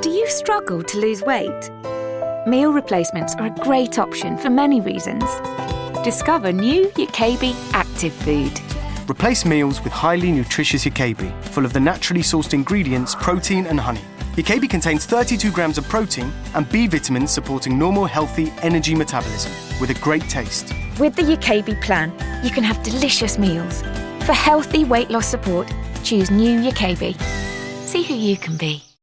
Do you struggle to lose weight? Meal replacements are a great option for many reasons. Discover new Yakebi Active Food. Replace meals with highly nutritious Yakebi, full of the naturally sourced ingredients, protein and honey. Yakebi contains 32 grams of protein and B vitamins supporting normal, healthy energy metabolism, with a great taste. With the Yakebi plan, you can have delicious meals. For healthy weight loss support, choose new Yakebi. See who you can be.